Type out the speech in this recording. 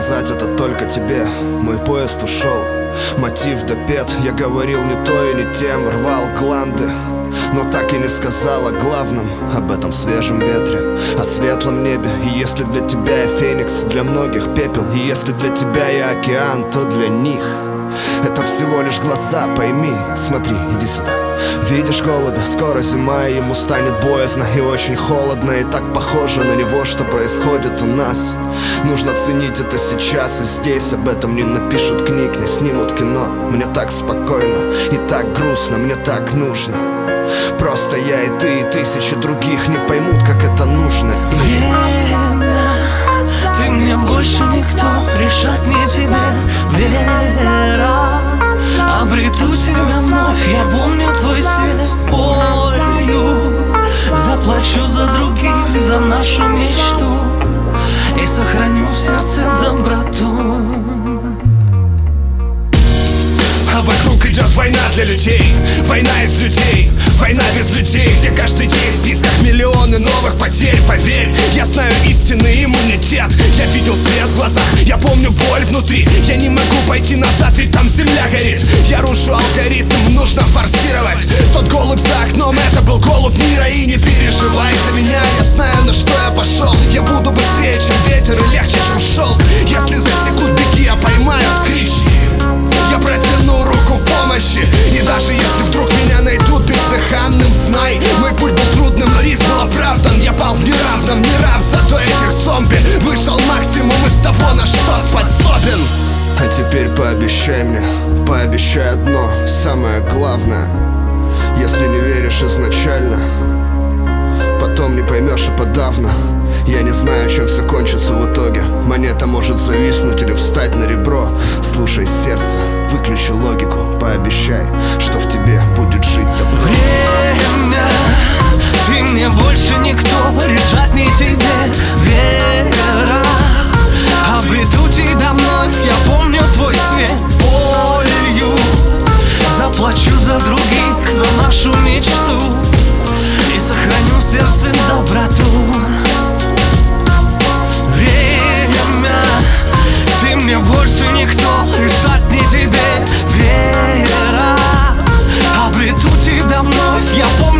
сказать это только тебе. Мой поезд ушел, мотив допет. Я говорил не то и не тем, рвал гланды, но так и не сказал о главном, об этом свежем ветре, о светлом небе. И если для тебя я феникс, для многих пепел, и если для тебя я океан, то для них это всего лишь глаза, пойми. Смотри, иди сюда. Видишь голубя, скоро зима, и ему станет боязно и очень холодно. И так похоже на него, что происходит у нас. Нужно ценить это сейчас и здесь. Об этом не напишут книг, не снимут кино. Мне так спокойно и так грустно, мне так нужно. Просто я и ты, и тысячи других не поймут, как это нужно. Время, ты мне больше никто, решать не тебе. Вера, обрету тебя вновь, я помню твой свет. Болью заплачу за других, за нашу мечту, и сохраню в сердце доброту. А вокруг идет война для людей, война из людей, война без людей, где каждый день в списках миллионы новых потерь. Поверь, я знаю истинный иммунитет. Я видел свет в глазах, я помню боль внутри. Я не могу пойти назад, ведь там земля горит. Я рушу алгоритм, нужно форсировать. Тот голубь за окном, это был голубь мира. И не переживай за меня, я знаю, на что я пошел. Я буду быстрее, чем ветер, и легче, чем шелк. Если засекут беги, а поймают кричи, я протяну руку помощи. И даже если вдруг меня найдут бездыханным, знай, мой путь был трудным, но риск был оправдан. Я пал в неравном, не раб, зато этих зомби вышел максимум из того, на что способен. А теперь пообещай мне, пообещай одно, самое главное. Если не веришь изначально, потом не поймешь и подавно. Я не знаю, чем все кончится в итоге. Монета может зависнуть или встать на ребро. Слушай сердце, выключи логику. Пообещай, что в тебе будет жить добро. Время, ты мне больше никто, решать не тебе. Вера, обрету тебя вновь, я помню твой свет. Болью заплачу за других, за нашу мечту, и сохраню в сердце доброту. Время, ты мне больше никто, решать не тебе. Вера, обрету тебя вновь, я помню